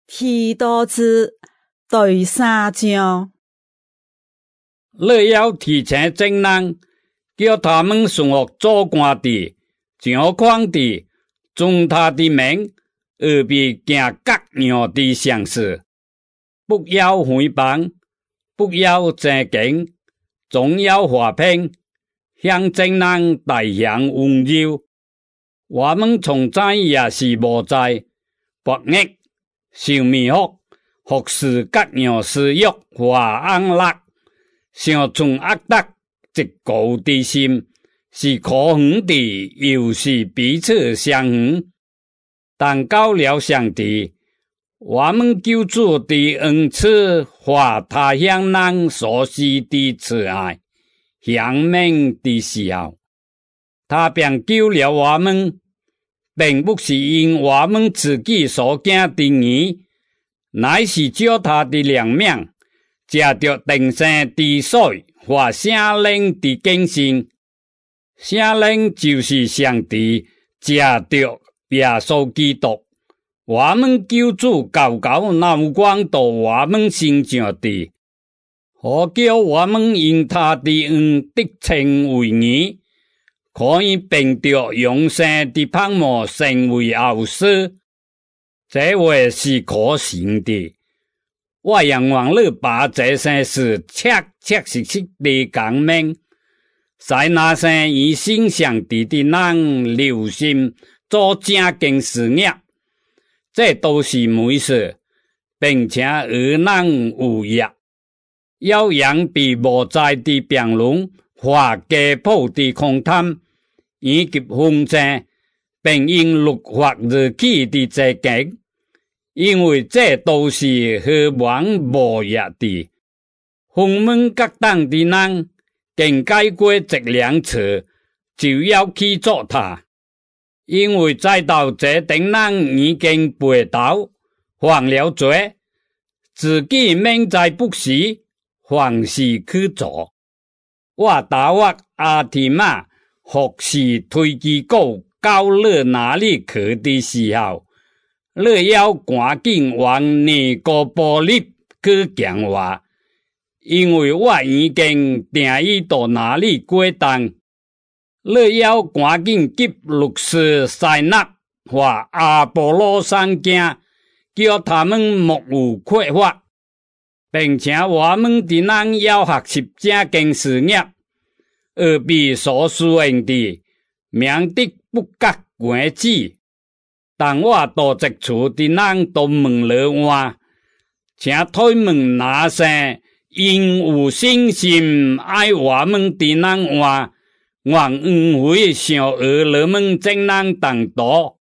提多志第3章。 乐要提醒众人，叫他们顺服做官的、上宽的、尊他的名，而必行各样的善事。不要诽谤，不要争竞，总要和平，向众人大享温柔。我们从前也是无在博弈、受迷惑，服侍各样私欲和安乐，想从恶德直高的心，是可恨的，又是彼此相恨。但到了上帝，我们救主的恩赐和他向人所施的慈爱，显明的时候，他便救了我们，并不是因我们自己所行的义，乃是照他的良命，借着定生的水和圣灵的更新。圣灵就是上帝借着耶稣基督，我们救主高高脑光到我们身上的，好叫我们因他的恩得称为义，可以凭着永生的盼望成为后世。这话是可信的。我仰望你把这些事切切实实地讲明，使那些以信上帝的人留心做正经事业，这都是美事，并且而人有益。要让被无在的辩论或家谱的空谈，以及风声，并因律法而起的这境，因为这都是何往无益的。洪门各党的人，更改过这两次，就要去做他。因为再到这等人已经背道，犯了罪，自己命在不时，凡事去做。我打发阿提玛或是推机构到你哪里去的时候，你要赶紧往尼哥波利去讲话，因为我已经定伊到哪里过冬。你要赶紧给律师塞纳和阿波罗上讲，叫他们莫有缺乏，并且我们的人要学习正经事业，而比所需用的明的不隔关子。但我到这处的人都问了我，请他们那些因有信心爱我们的人话，我不会想你们怎样当多，